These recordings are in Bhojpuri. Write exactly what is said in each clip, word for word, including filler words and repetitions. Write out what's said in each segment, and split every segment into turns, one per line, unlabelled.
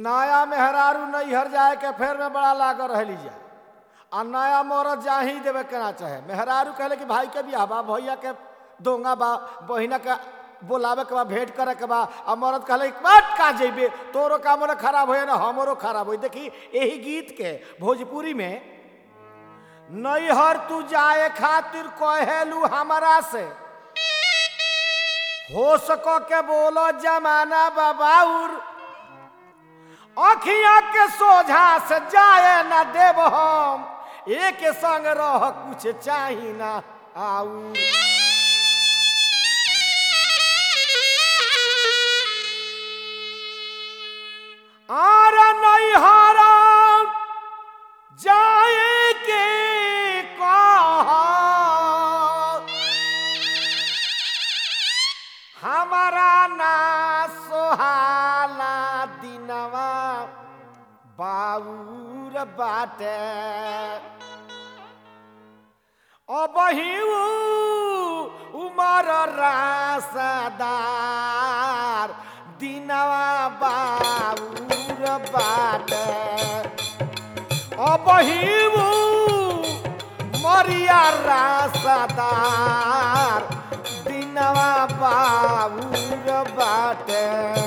नया मेहरारू नैहर जाए के फेर में बड़ा लाग रही जा आ नया मरद जा ही देवे केना चाहे। मेहरारू कहले कि भाई के बियाह बा, भैया के दोंगा बा, बहिना के बोलावे के बा, भेंट करे के बा, आ मरद कहले बात का जेबे, तोरो काम ना खराब होए ना हमरो खराब होई। देखी यही गीत के भोजपुरी में नैहर तू जाए खातिर कहेलू हमारा से, हो सको के बोलो जमाना बाबाउर, अखिया के सोझा से जाए ना देव हम, एक संग रह कुछ चाही ना आऊ। आर नैहर जाए के कह हमारा ना सोहाला दिनवा बाउर बाटे, अबही उमर रासदार दिनवा बाउर बाटे, अबही मरिया रासदार दिनवा बाउर बाटे।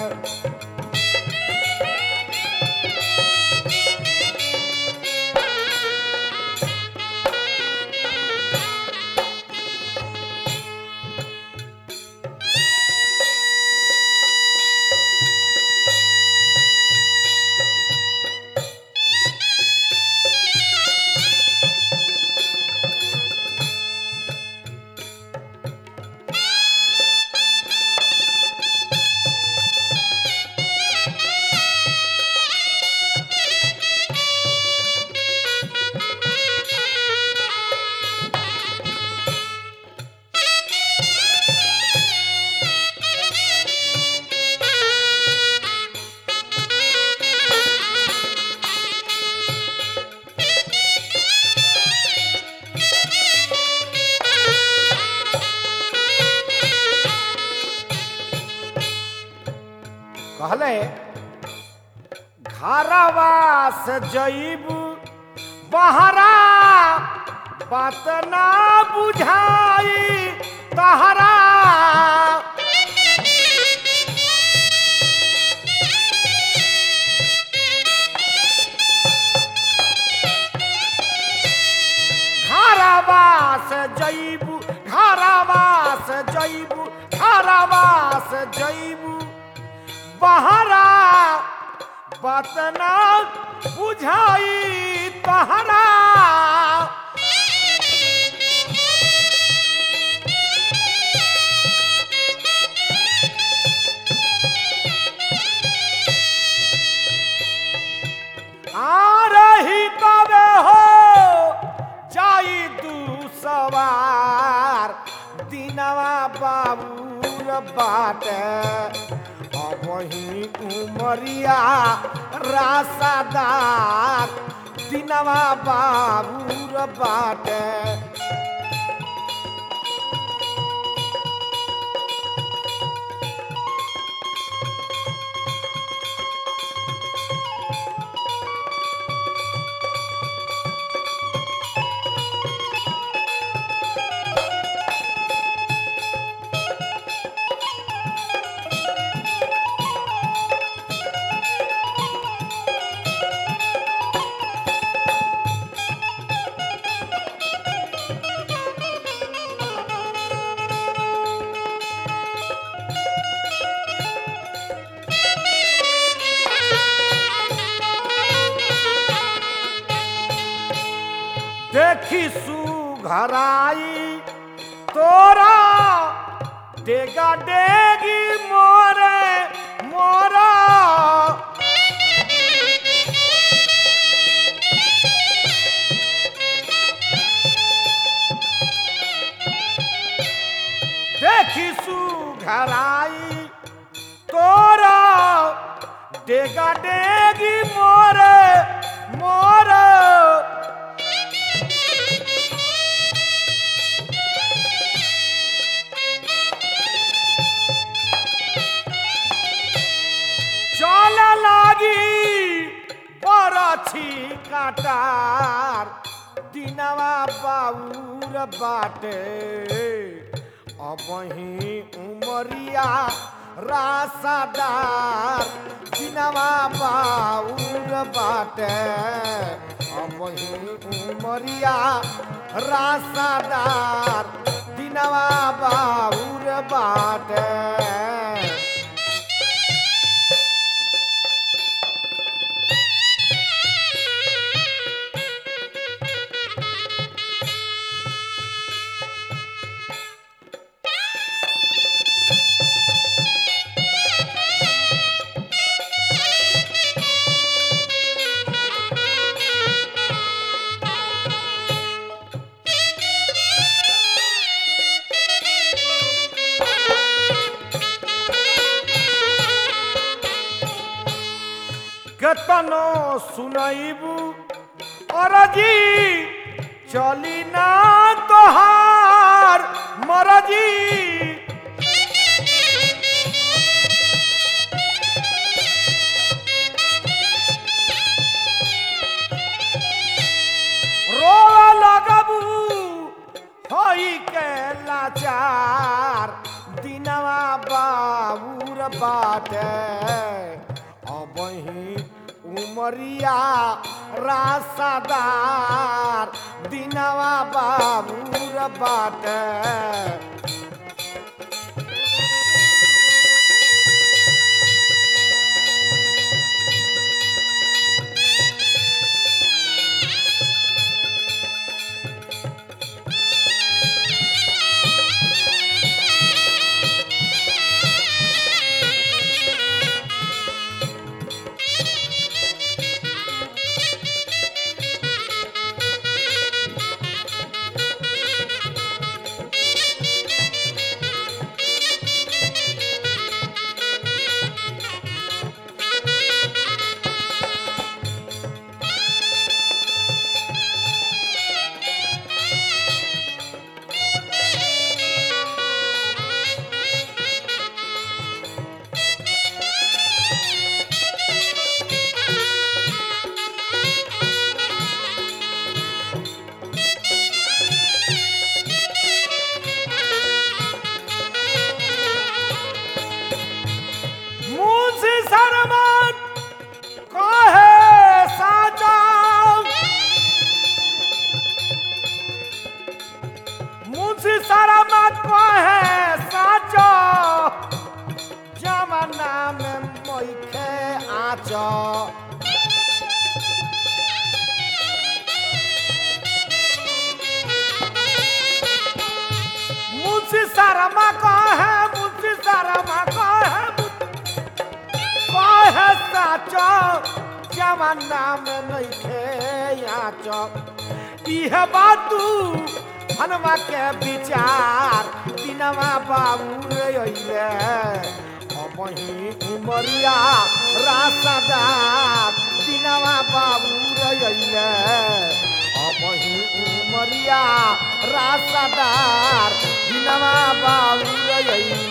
कहले घरवा से जईबू बहरा बात ना बुझाई तहरा, घरवा से जईबू घरवा से जईबू घरवा से जईबू बहरा बतना बुझाई तहरा, आ रही तबे हो जाई दू सवार दिनवा बाबूर बाटे, वही उमरिया रासादार दिनवा बाबूर बाटे। देखी सुघराई तोरा डेगा डेगी मोरे मोरा, देखी सुघराई तोरा डेगा डेगी मोरे मोरा, चल लागी रासादार दिनवा बाउर बाटे अबही उमरिया रासादार दिनवा बाउर बाटे अबही उमरिया रासादार दिनवा बाउर बाटे। केतनो सुनैबू अरजी चली ना तोहार मरजी रो लगबू होई के लाचार दिनवा बाबूर बाटे अबही उमरिया रासादार दिनवा बाबूर बाटे। मुंशी शर्मा कहे मुंशी शर्मा कहे कहे साचो जमाना में नइखे आचो इह बातू हनुमा के विचार दिनवा बाबू रे अइले अबही उमरिया रासादार दिनवा बाबू रे अइले अबही उमरिया रासादार दिनवा बाबू रे अइले।